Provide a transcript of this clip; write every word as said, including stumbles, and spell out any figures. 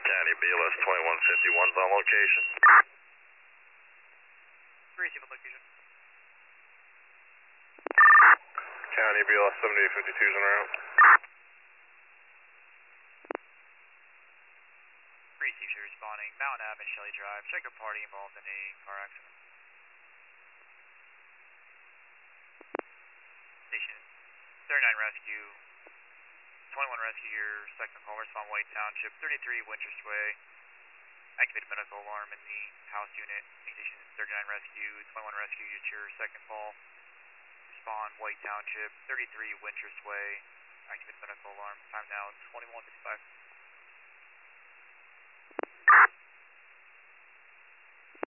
County B L S twenty-one fifty-one's on location. Receive on location. County B L S seventy-eight fifty-two's en route. Receive, you're responding. Mountain Ave and Shelley Drive. Check a party involved in a car accident. Station thirty-nine Rescue. twenty-one Rescue, your second call. Respond White Township. thirty-three Winchester Way. Activated medical alarm in the house unit. Station thirty-nine Rescue. twenty-one Rescue, it's your second call. Respond White Township. thirty-three Winchester Way. Activated medical alarm. Time now twenty-one fifty-five.